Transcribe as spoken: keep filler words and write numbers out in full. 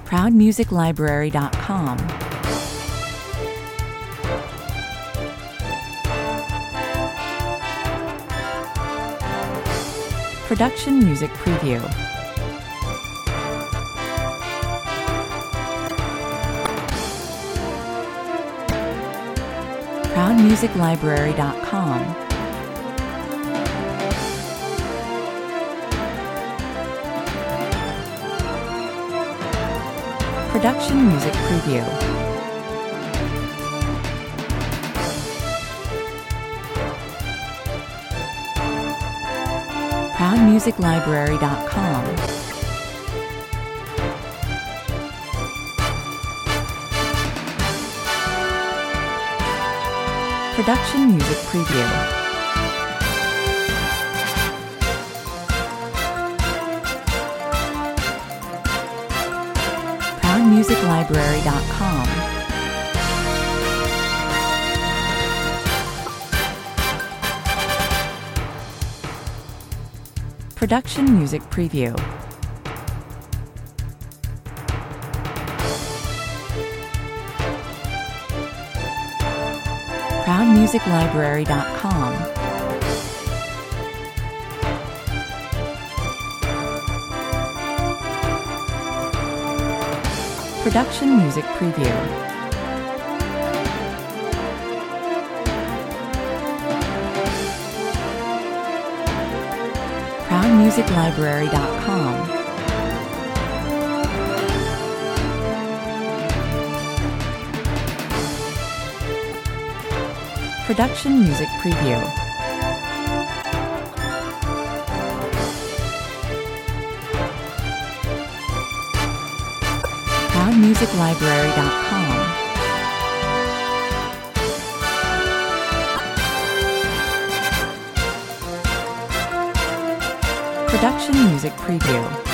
proud music library dot com. Production Music Preview. proud music library dot com. Production Music Preview. proud music library dot com. Production Music Preview. proud music library dot com. Production Music Preview. proud music library dot com. Production Music Preview. proud music library dot com. Production Music Preview. proud music library dot com. Production Music Preview.